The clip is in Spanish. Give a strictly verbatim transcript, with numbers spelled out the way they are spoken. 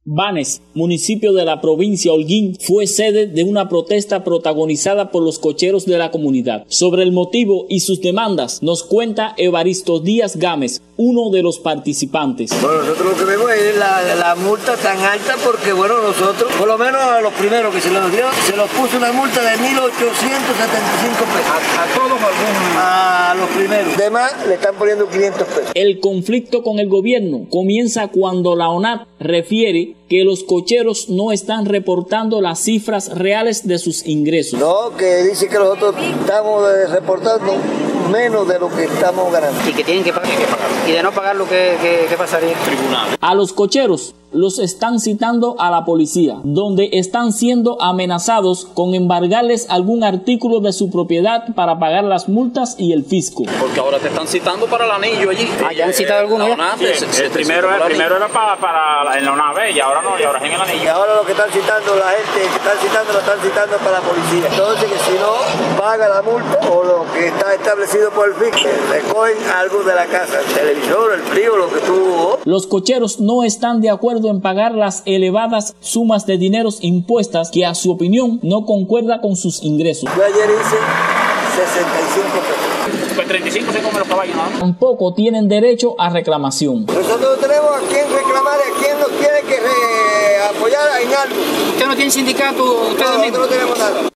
Banes, municipio de la provincia Holguín, fue sede de una protesta protagonizada por los cocheros de la comunidad. Sobre el motivo y sus demandas nos cuenta Evaristo Díaz Gámez, uno de los participantes. Bueno, nosotros lo que vemos es la, la multa tan alta porque, bueno, nosotros, por lo menos a los primeros que se los dio, se los puso una multa de mil ochocientos setenta y cinco pesos. ¿A, a todos o algunos? A los primeros. Además, le están poniendo quinientos pesos. El conflicto con el gobierno comienza cuando la ONAP refiere que los cocheros no están reportando las cifras reales de sus ingresos. No, que dice que nosotros estamos reportando menos de lo que estamos ganando. Y que tienen que pagar. Y de no pagar, lo que, que, que pasaría en tribunal. A los cocheros los están citando a la policía, donde están siendo amenazados con embargarles algún artículo de su propiedad para pagar las multas y el fisco. Porque ahora te están citando para el anillo allí. Ah, ¿ya han citado alguno? Sí, el, el primero, el primero era para, para en la nave y ahora no, y ahora es en el anillo. Y ahora lo que están citando, la gente que están citando, lo están citando para la policía. Entonces, que si no paga la multa o lo que está establecido por el fisco, recogen algo de la casa, el televisor, el frío, lo que tú... Los cocheros no están de acuerdo en pagar las elevadas sumas de dineros impuestas que a su opinión no concuerda con sus ingresos. Yo ayer hice sesenta y cinco pesos. Pues treinta y cinco se comen los caballos, ¿no? Tampoco tienen derecho a reclamación. Nosotros tenemos a quién reclamar y a quién nos tiene que re apoyar en algo. ¿Usted no tiene sindicato? ¿Usted no, nosotros no tenemos nada.